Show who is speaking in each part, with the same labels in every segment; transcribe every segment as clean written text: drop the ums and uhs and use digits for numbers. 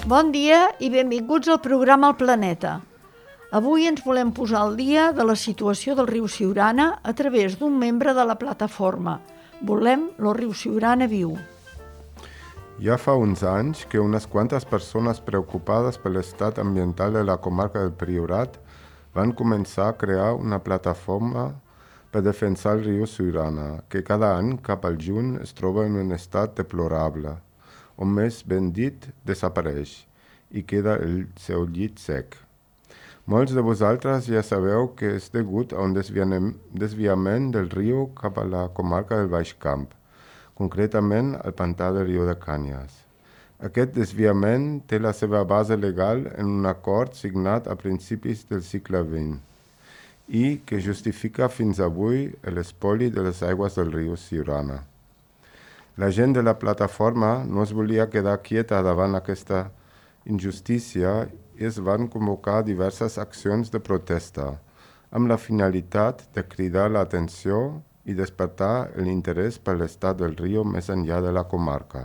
Speaker 1: Bon dia i benvinguts al programa El Planeta. Avui ens volem posar al dia de la situació del riu Siurana a través d'un membre de la plataforma Volem lo riu Siurana viu.
Speaker 2: Ja fa uns anys que unes quantes persones preocupades per l'estat ambiental de la comarca del Priorat van començar a crear una plataforma per defensar el riu Siurana, que cada any cap al juny es troba en un estat deplorable, o més ben dit, desapareix, i queda el seu llit sec. Molts de vosaltres ja sabeu que és degut a un desviament del riu cap a la comarca del Baix Camp, concretament al pantà del riu de Canyes. Aquest desviament té la seva base legal en un acord signat a principis del segle XX i que justifica fins avui l'espoli de les aigües del riu Siurana. La gent de la plataforma no es volia quedar quieta davant aquesta injustícia i es van convocar diverses accions de protesta, amb la finalitat de cridar l'atenció i despertar l'interès per l'estat del riu més enllà de la comarca.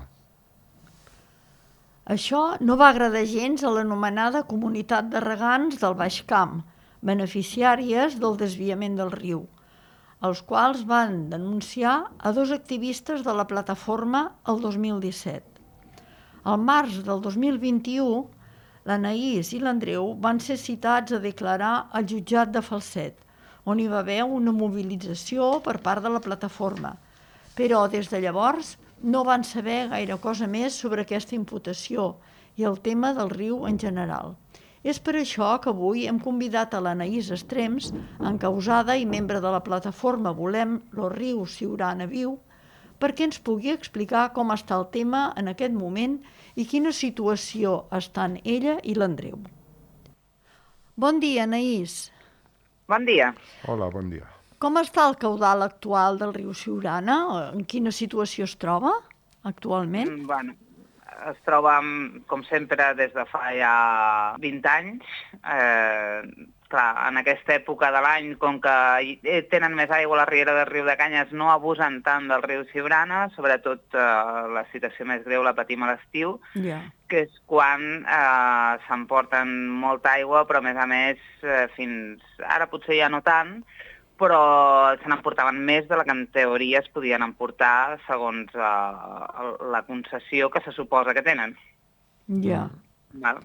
Speaker 1: Això no va agradar gens a l'anomenada comunitat de regants del Baix Camp, beneficiàries del desviament del riu, els quals van denunciar a dos activistes de la plataforma el 2017. Al març del 2021, l'Anaïs i l'Andreu van ser citats a declarar al jutjat de Falset, on hi va haver una mobilització per part de la plataforma. Però des de llavors no van saber gaire cosa més sobre aquesta imputació i el tema del riu en general. És per això que avui hem convidat a l'Anaïs Estrems, encausada i membre de la plataforma Volem lo riu Siurana viu, perquè ens pugui explicar com està el tema en aquest moment i quina situació estan ella i l'Andreu. Bon dia, Anaïs.
Speaker 3: Bon dia.
Speaker 2: Hola, bon dia.
Speaker 1: Com està el caudal actual del riu Siurana? En quina situació es troba actualment?
Speaker 3: Bueno, es troba, com sempre, des de fa ja 20 anys. Clar, en aquesta època de l'any, com que tenen més aigua a la riera del riu de Canyes, no abusen tant del riu Siurana, sobretot la situació més greu la patim a l'estiu, que és quan s'emporten molta aigua, però a més, fins ara potser ja no tant, però se n'emportaven més de la que en teoria es podien emportar segons la concessió que se suposa que tenen.
Speaker 1: Ja.
Speaker 3: Val?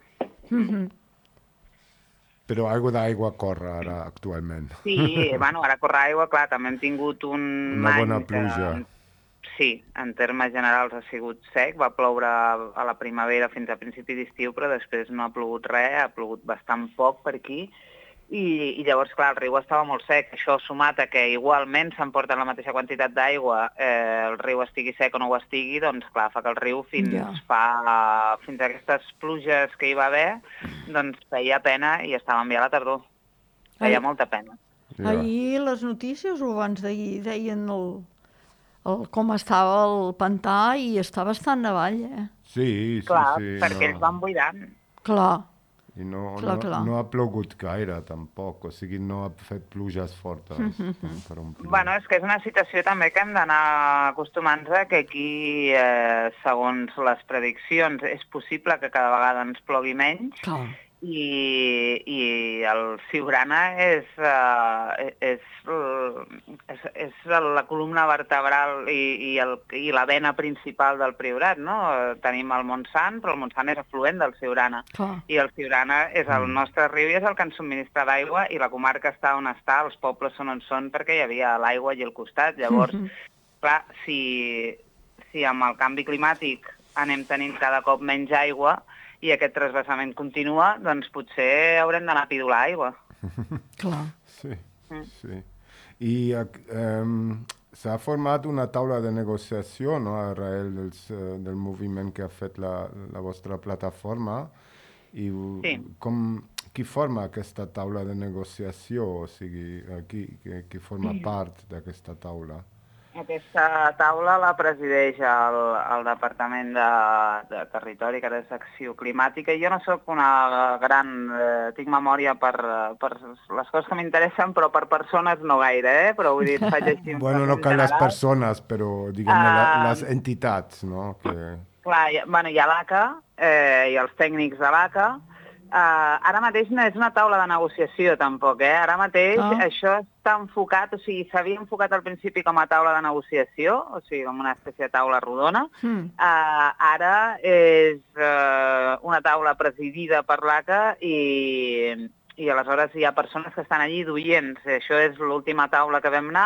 Speaker 2: Però d'aigua corre ara actualment.
Speaker 3: Sí, bueno, ara corre aigua, clar, també hem tingut
Speaker 2: una bona pluja.
Speaker 3: Sí, en termes generals ha sigut sec, va ploure a la primavera fins a principi d'estiu, però després no ha plogut res, ha plogut bastant poc per aquí, i llavors, clar, el riu estava molt sec. Això sumat a que igualment s'emporten la mateixa quantitat d'aigua, el riu estigui sec o no ho estigui, doncs clar, fa que el riu fins a aquestes pluges que hi va haver, doncs feia pena i estàvem ja a la tardor. Feia molta pena.
Speaker 1: Ahir les notícies o abans d'ahir deien com estava el pantà i està bastant avall,
Speaker 2: Sí.
Speaker 3: Clar, perquè ells van buidant.
Speaker 1: Clar.
Speaker 2: I no ha plogut gaire, tampoc. O sigui, no ha fet pluges fortes per omplir.
Speaker 3: Bueno, és que és una situació també que hem d'anar acostumant-nos a que aquí, segons les prediccions, és possible que cada vegada ens plogui menys.
Speaker 1: Clar.
Speaker 3: I el Siurana és la columna vertebral i la vena principal del Priorat, no? Tenim el Montsant, però el Montsant és afluent del Siurana. I el Siurana és el nostre riu i és el que ens subministra d'aigua, i la comarca està on està, els pobles són on són, perquè hi havia l'aigua allà al costat. Llavors, clar, si amb el canvi climàtic anem tenint cada cop menys aigua, i aquest transvasament continua, doncs potser haurem d'anar a pidolar aigua.
Speaker 1: Clar.
Speaker 2: Sí. I s'ha format una taula de negociació, no?, arrel del moviment que ha fet la vostra plataforma. I qui forma aquesta taula de negociació? O sigui, qui forma part d'aquesta taula?
Speaker 3: Aquesta taula la presideix el Departament de Territori, que ara és Acció Climàtica. Jo no sóc una gran... tinc memòria per les coses que m'interessen, però per persones no gaire, però vull dir, faig així...
Speaker 2: Bueno, no cal les persones, però, diguem-ne, les entitats, no?
Speaker 3: Clar, hi ha l'ACA i els tècnics de l'ACA. Ara mateix no és una taula de negociació, tampoc, Ara mateix això està enfocat, o sigui, s'havia enfocat al principi com a taula de negociació, o sigui, com una espècie de taula rodona. Ara és una taula presidida per l'ACA i aleshores hi ha persones que estan allí d'oients. Això és l'última taula que vam anar,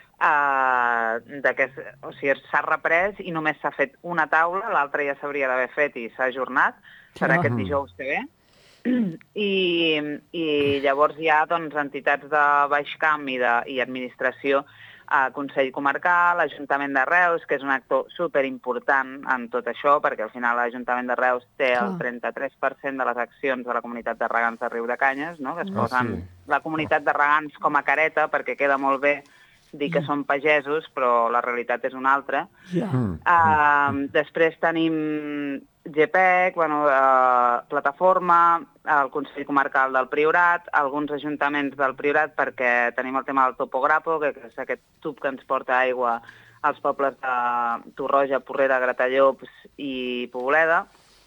Speaker 3: o sigui, s'ha reprès i només s'ha fet una taula, l'altra ja s'hauria d'haver fet i s'ha ajornat, serà aquest dijous que ve. I llavors hi ha entitats de Baix Camp i administració, Consell Comarcal, l'Ajuntament de Reus, que és un actor superimportant en tot això, perquè al final l'Ajuntament de Reus té el 33% de les accions de la comunitat de regants de Riudecanyes, no? Que es posen la comunitat de regants com a careta, perquè queda molt bé dir que són pagesos, però la realitat és una altra. Després tenim GPEC, Plataforma, el Consell Comarcal del Priorat, alguns ajuntaments del Priorat, perquè tenim el tema del Topograpo, que és aquest tub que ens porta aigua als pobles de Torroja, Porrera, Gratallops i Poboleda,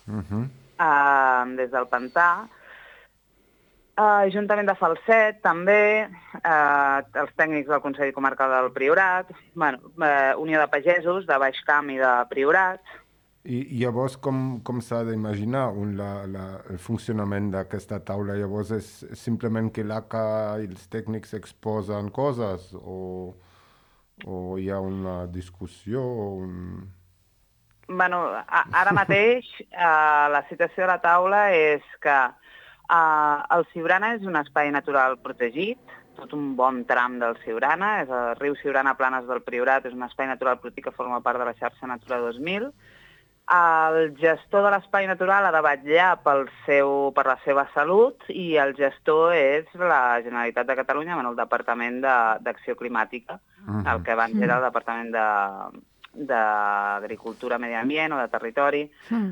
Speaker 3: des del Pantà. Ajuntament de Falset, també, els tècnics del Consell Comarcal del Priorat, Unió de Pagesos, de Baix Camp i de Priorat.
Speaker 2: I llavors com s'ha d'imaginar el funcionament d'aquesta taula? Llavors és simplement que l'ACA i els tècnics exposen coses o hi ha una discussió?
Speaker 3: Ara mateix la situació de la taula és que el Siurana és un espai natural protegit, tot un bon tram del Siurana, és el riu Siurana Planes del Priorat, és un espai natural protegit que forma part de la xarxa Natura 2000. El gestor de l'espai natural ha de vetllar per la seva salut i el gestor és la Generalitat de Catalunya, el Departament d'Acció Climàtica, el que abans era el Departament d'Agricultura, Medi Ambient o de Territori.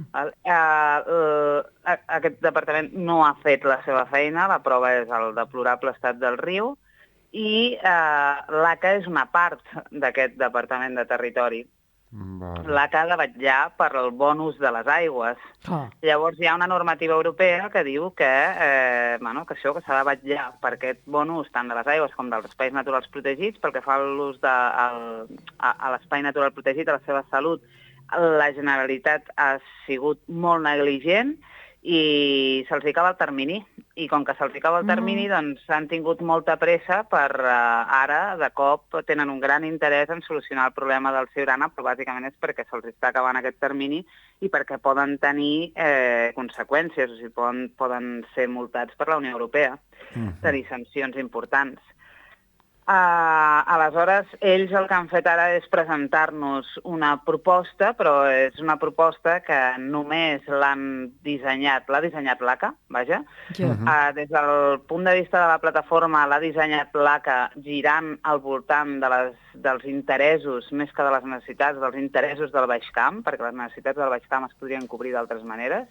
Speaker 3: Aquest departament no ha fet la seva feina, la prova és el deplorable estat del riu, i l'ACA és una part d'aquest Departament de Territori. L'ACA ha de vetllar per el bon ús de les aigües. Llavors hi ha una normativa europea que diu que això que s'ha de vetllar per aquest bon ús tant de les aigües com dels espais naturals protegits, pel que fa a l'ús a l'espai natural protegit, a la seva salut. La Generalitat ha sigut molt negligent i se'ls acaba el termini. I com que se'ls acaba el termini, doncs han tingut molta pressa per ara, de cop, tenen un gran interès en solucionar el problema del Siurana, però bàsicament és perquè se'ls està acabant aquest termini i perquè poden tenir conseqüències, o sigui, poden ser multats per la Unió Europea, tenir sancions importants. Aleshores, ells el que han fet ara és presentar-nos una proposta, però és una proposta que només l'ha dissenyat l'ACA, vaja. Des del punt de vista de la plataforma, l'ha dissenyat l'ACA girant al voltant dels interessos, més que de les necessitats, dels interessos del Baix Camp, perquè les necessitats del Baix Camp es podrien cobrir d'altres maneres.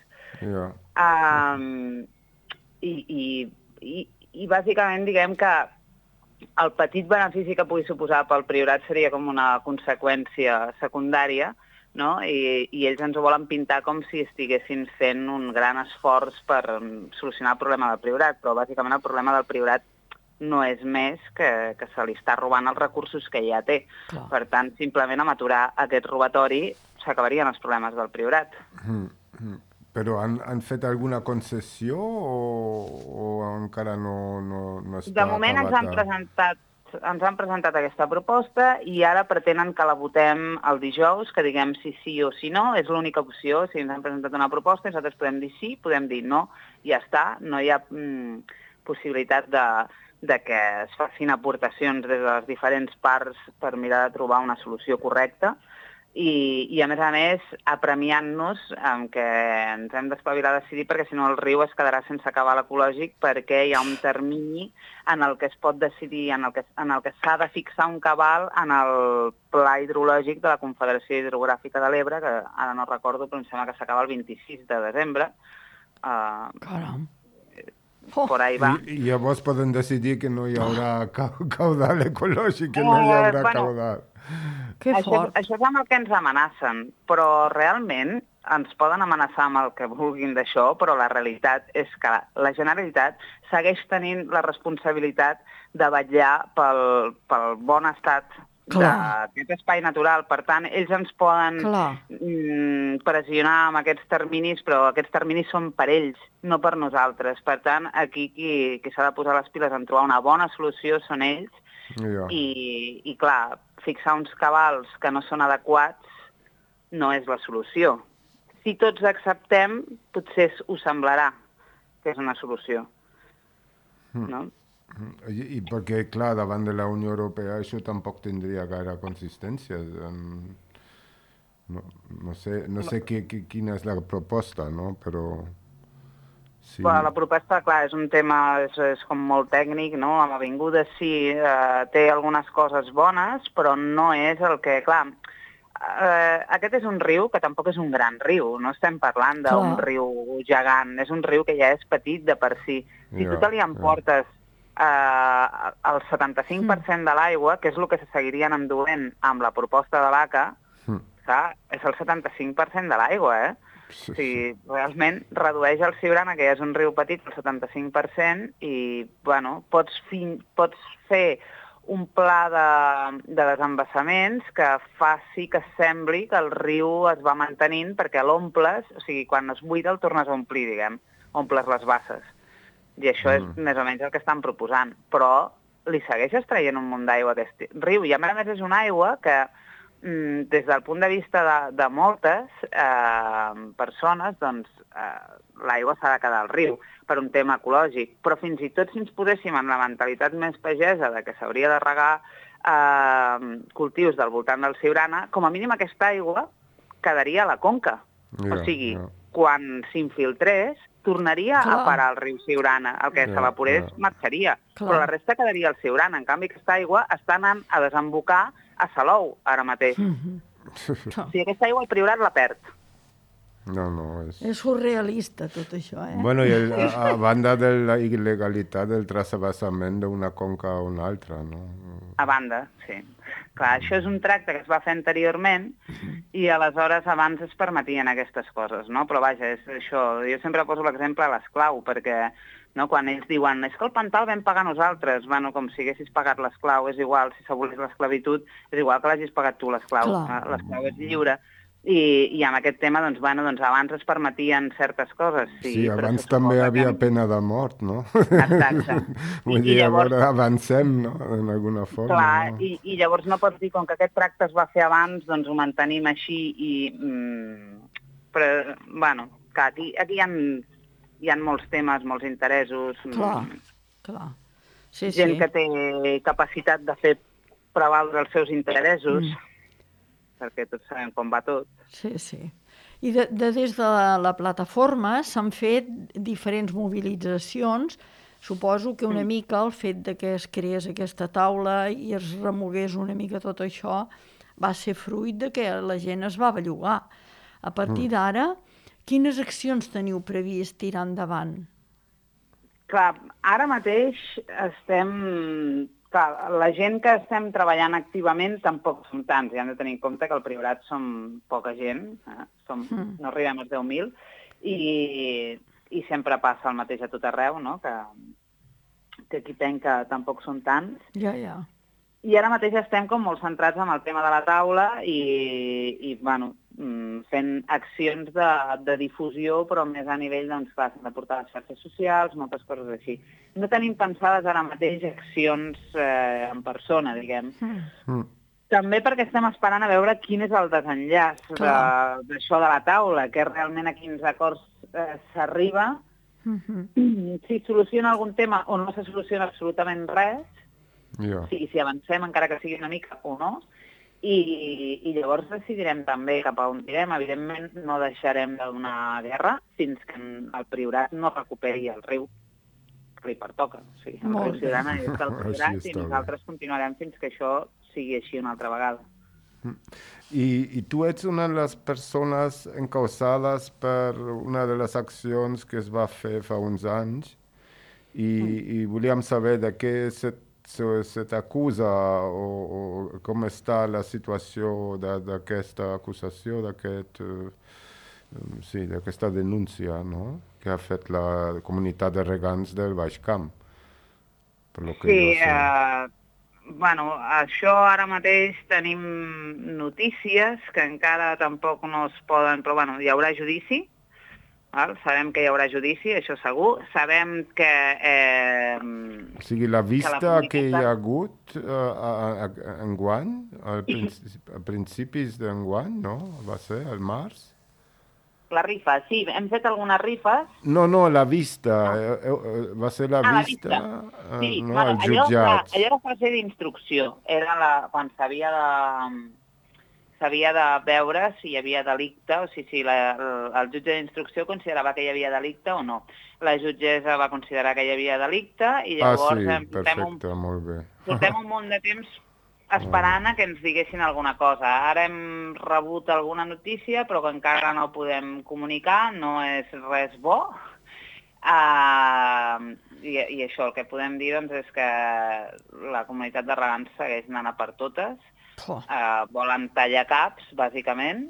Speaker 3: I bàsicament diguem que el petit benefici que pugui suposar pel Priorat seria com una conseqüència secundària, no? I ells ens ho volen pintar com si estiguessin fent un gran esforç per solucionar el problema del Priorat, però bàsicament el problema del Priorat no és més que se li està robant els recursos que ja té. Per tant, simplement amb aturar aquest robatori s'acabarien els problemes del Priorat.
Speaker 2: Però han fet alguna concessió o encara no està acabat?
Speaker 3: De moment ens han presentat aquesta proposta i ara pretenen que la votem el dijous, que diguem si sí o si no. És l'única opció. Si ens han presentat una proposta, nosaltres podem dir sí, podem dir no. Ja està. No hi ha possibilitat de que es facin aportacions des de les diferents parts per mirar de trobar una solució correcta. I a més, apremiant-nos amb que ens hem d'espavilar a decidir perquè si no el riu es quedarà sense cabal ecològic perquè hi ha un termini en el que es pot decidir, en el que s'ha de fixar un cabal en el pla hidrològic de la Confederació Hidrogràfica de l'Ebre, que ara no recordo, però em sembla que s'acaba el 26 de desembre. por ahí va.
Speaker 2: I llavors poden decidir que no hi haurà caudal ecològic, que no hi haurà caudal.
Speaker 1: Que fort.
Speaker 3: Això és amb el que ens amenacen, però realment ens poden amenaçar amb el que vulguin d'això, però la realitat és que la Generalitat segueix tenint la responsabilitat de vetllar pel bon estat d'aquest espai natural. Per tant, ells ens poden pressionar amb aquests terminis, però aquests terminis són per ells, no per nosaltres. Per tant, aquí qui s'ha de posar les piles en trobar una bona solució són ells. I clar, fixar uns cabals que no són adequats no és la solució. Si tots acceptem, potser us semblarà que és una solució. No?
Speaker 2: I perquè, clar, davant de la Unió Europea això tampoc tindria gaire consistència. No sé quina és la proposta, no? Però... Sí.
Speaker 3: Bueno, la proposta, clar, és un tema és com molt tècnic, no? Amb Avinguda sí, té algunes coses bones, però no és el que... Clar, aquest és un riu que tampoc és un gran riu, no estem parlant d'un riu gegant, és un riu que ja és petit de per si. Si tu te li emportes el 75% de l'aigua, que és el que se seguirien enduent amb la proposta de l'ACA, és el 75% de l'aigua, Sí, realment redueix el Siurana, que ja és un riu petit, el 75%, i, bueno, pots fer un pla de desembassaments que faci que sembli que el riu es va mantenint perquè l'omples, o sigui, quan es buida el tornes a omplir, diguem, omples les basses. I això és més o menys el que estan proposant. Però li segueixes traient un munt d'aigua a aquest riu, i a més és una aigua que des del punt de vista de moltes persones, doncs l'aigua s'ha de quedar al riu per un tema ecològic. Però fins i tot si ens poséssim en la mentalitat més pagesa de que s'hauria de regar cultius del voltant del Siurana, com a mínim aquesta aigua quedaria a la conca. O sigui, quan s'infiltrés, tornaria a parar al riu Siurana. El que s'evaporés marxaria, però la resta quedaria al Siurana. En canvi, aquesta aigua està anant a desembocar a Salou, ara mateix. O sigui, aquesta aigua el Priorat la perd.
Speaker 2: No,
Speaker 1: és surrealista tot això,
Speaker 2: Bueno, i a banda de la il·legalitat del trasbassament d'una conca a una altra, no?
Speaker 3: A banda, sí. Clar, això és un tracte que es va fer anteriorment i aleshores abans es permetien aquestes coses, no? Però vaja, és això. Jo sempre poso l'exemple a l'esclau, perquè quan ells diuen és que el pantà el vam pagar nosaltres, bueno, com si haguessis pagat l'esclau, és igual, si s'abolís l'esclavitud, és igual que l'hagis pagat tu l'esclau. L'esclau és lliure. I amb aquest tema, doncs abans es permetien certes coses.
Speaker 2: Sí, abans també hi havia pena de mort, no?
Speaker 3: Exacte.
Speaker 2: Vull dir, llavors avancem, no?, en alguna forma.
Speaker 3: Clar, i llavors no pots dir, com que aquest tracte es va fer abans, doncs ho mantenim així i... Però, bueno, clar, aquí hi ha molts temes, molts interessos.
Speaker 1: Clar.
Speaker 3: Gent que té capacitat de fer prevaldre els seus interessos, perquè tots sabem com va tot.
Speaker 1: Sí. I des de la plataforma s'han fet diferents mobilitzacions. Suposo que una mica el fet de que es creés aquesta taula i es remogués una mica tot això va ser fruit de que la gent es va bellugar. A partir d'ara, quines accions teniu previst tirar endavant?
Speaker 3: Clar, ara mateix estem... Clar, la gent que estem treballant activament tampoc som tants, i hem de tenir en compte que al Priorat som poca gent, no arribem als 10.000, i sempre passa el mateix a tot arreu, no? Que aquí penca tampoc són tants.
Speaker 1: Ja.
Speaker 3: I ara mateix estem com molt centrats en el tema de la taula i bueno, fent accions de difusió, però més a nivell, doncs, clar, s'han de portar a les xarxes socials, moltes coses així. No tenim pensades ara mateix accions en persona, diguem. També perquè estem esperant a veure quin és el desenllaç d'això de la taula, que realment a quins acords s'arriba, si soluciona algun tema o no se soluciona absolutament res, si avancem encara que sigui una mica o no, i llavors decidirem també cap a on tirem. Evidentment no deixarem de donar guerra fins que el Priorat no recuperi el riu que li pertoca. O sigui, el riu Siurana és del Priorat i nosaltres continuarem fins que això sigui així una altra vegada.
Speaker 2: I tu ets una de les persones encausades per una de les accions que es va fer fa uns anys, I volíem saber de què se t'acusa o com està la situació d'aquesta acusació, d'aquesta denúncia, no? Que ha fet la comunitat de regants del Baix Camp. Per lo que
Speaker 3: Sí,
Speaker 2: jo sé.
Speaker 3: bueno, això ara mateix tenim notícies que encara tampoc no es poden... Però bueno, hi haurà judici, val? Sabem que hi haurà judici, això segur. Sabem que...
Speaker 2: O sigui, la vista que hi ha hagut enguany, a principis d'enguany, no? Va ser al març?
Speaker 3: La rifa, sí, hem fet algunes rifes.
Speaker 2: No, la vista. Va ser la vista,
Speaker 3: Sí,
Speaker 2: no?
Speaker 3: bueno,
Speaker 2: Als jutjats.
Speaker 3: allò era fase d'instrucció. Era quan s'havia de veure si hi havia delicte, o si el jutge d'instrucció considerava que hi havia delicte o no. La jutgessa va considerar que hi havia delicte i llavors
Speaker 2: perfecte, molt bé.
Speaker 3: portem un munt de temps esperant a que ens diguessin alguna cosa. Ara hem rebut alguna notícia, però que encara no podem comunicar, no és res bo. I això, el que podem dir doncs, és que la comunitat de regants segueix anant a per totes. Volen tallar caps, bàsicament,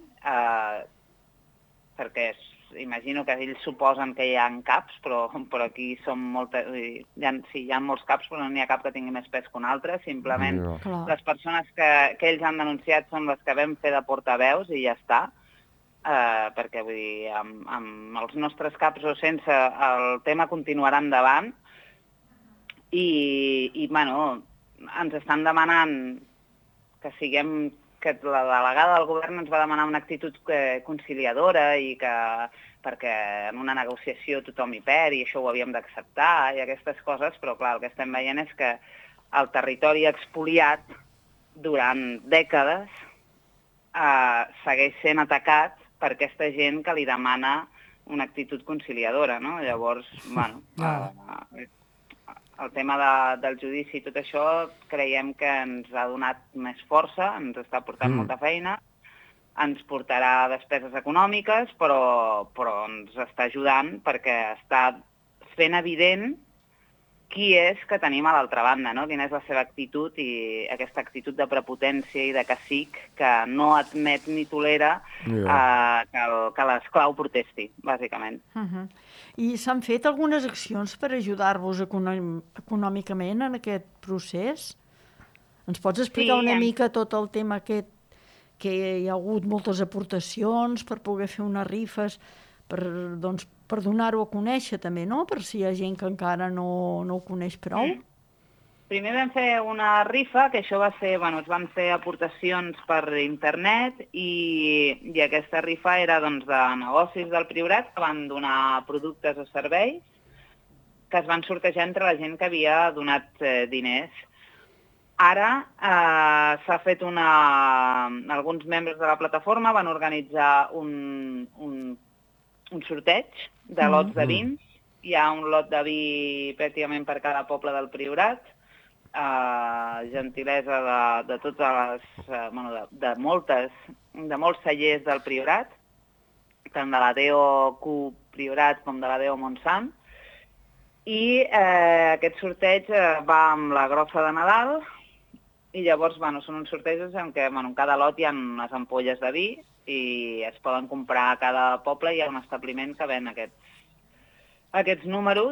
Speaker 3: perquè imagino que ells suposen que hi ha caps, però aquí són moltes... Sí, hi ha molts caps, però no n'hi ha cap que tingui més pes que un altre. Simplement les persones que ells han denunciat són les que vam fer de portaveus i ja està. Perquè, vull dir, amb els nostres caps o sense, el tema continuarà endavant. I bueno, ens estan demanant que siguem... que la delegada del govern ens va demanar una actitud conciliadora i que perquè en una negociació tothom hi perd i això ho havíem d'acceptar i aquestes coses, però clar, el que estem veient és que el territori expoliat durant dècades segueix sent atacat per aquesta gent que li demana una actitud conciliadora, no? Llavors, bueno... El tema del judici i tot això creiem que ens ha donat més força, ens està portant molta feina, ens portarà despeses econòmiques, però ens està ajudant perquè està fent evident qui és que tenim a l'altra banda, no? Quina és la seva actitud i aquesta actitud de prepotència i de cacic que no admet ni tolera que l'esclau protesti, bàsicament.
Speaker 1: I s'han fet algunes accions per ajudar-vos econòmicament en aquest procés? Ens pots explicar una mica tot el tema aquest, que hi ha hagut moltes aportacions per poder fer unes rifes, per donar-ho a conèixer també, no? Per si hi ha gent que encara no ho coneix prou.
Speaker 3: Primer vam fer una rifa, que això va ser, bueno, es van fer aportacions per internet i aquesta rifa era doncs, de negocis del Priorat que van donar productes o serveis que es van sortejar entre la gent que havia donat diners. Ara s'ha fet alguns membres de la plataforma van organitzar un sorteig de lots de vins. Hi ha un lot de vi pràcticament per cada poble del Priorat, gentilesa de totes les... de molts cellers del Priorat, tant de la Deo Q Priorat com de la Deo Montsant. I aquest sorteig va amb la grossa de Nadal i llavors són uns sortejos en què en cada lot hi ha unes ampolles de vi i es poden comprar a cada poble. Hi ha un establiment que ven aquests números.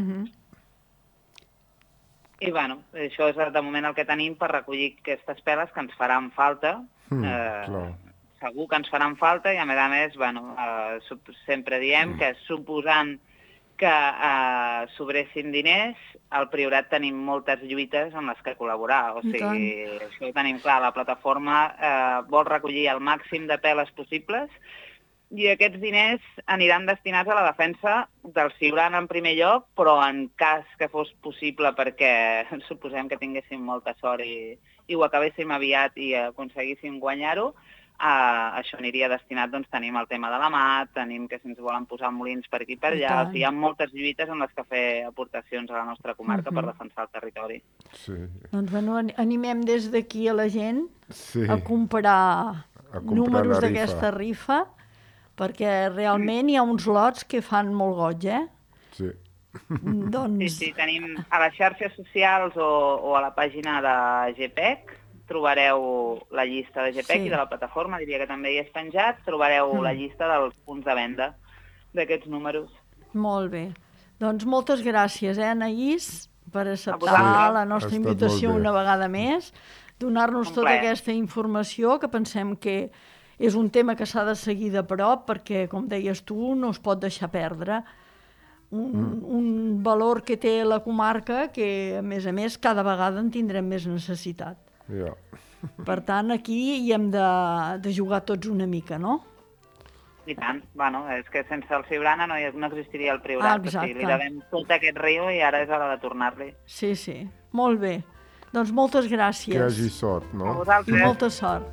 Speaker 3: I això és de moment el que tenim per recollir aquestes peles que ens faran falta. Segur que ens faran falta i a més, sempre diem que suposant que sobressin diners, al Priorat tenim moltes lluites en les que col·laborar. O sigui, això ho tenim clar. La plataforma vol recollir el màxim de peles possibles i aquests diners aniran destinats a la defensa del Ciuran en primer lloc, però en cas que fos possible, perquè suposem que tinguéssim molta sort i ho acabéssim aviat i aconseguíssim guanyar-ho, això aniria destinat, doncs tenim el tema de la mat, tenim que si ens volen posar molins per aquí i per allà, o sigui, hi ha moltes lluites en les que fer aportacions a la nostra comarca per defensar el territori.
Speaker 1: Doncs animem des d'aquí a la gent a comprar números d'aquesta rifa, perquè realment hi ha uns lots que fan molt goig,
Speaker 2: Sí.
Speaker 1: Doncs...
Speaker 3: Sí, tenim a les xarxes socials o a la pàgina de GPEC, trobareu la llista de GPEC i de la plataforma, diria que també hi és penjat, trobareu la llista dels punts de venda d'aquests números.
Speaker 1: Molt bé. Doncs moltes gràcies, Anaïs, per acceptar la nostra invitació una vegada més, donar-nos tota aquesta informació, que pensem que és un tema que s'ha de seguir de prop, perquè, com deies tu, no es pot deixar perdre un valor que té la comarca, que, a més, cada vegada en tindrem més necessitat. Per tant, aquí hi hem de jugar tots una mica, no?
Speaker 3: I tant. Bueno, és que sense el Siurana no existiria el Priorat. O sigui, li devem tot aquest riu i ara és hora de tornar-li.
Speaker 1: Sí. Molt bé. Doncs moltes gràcies.
Speaker 2: Que hagi sort, no?
Speaker 3: A vosaltres.
Speaker 1: I molta sort.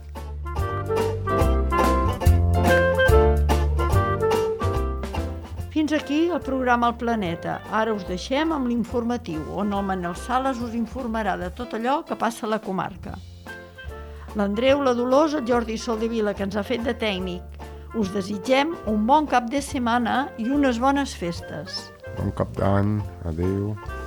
Speaker 1: Fins aquí el programa El Planeta. Ara us deixem amb l'informatiu, on el Manel Sales us informarà de tot allò que passa a la comarca. L'Andreu, la Dolors, el Jordi Soldevila, que ens ha fet de tècnic. Us desitgem un bon cap de setmana i unes bones festes.
Speaker 2: Bon cap d'any. Adéu.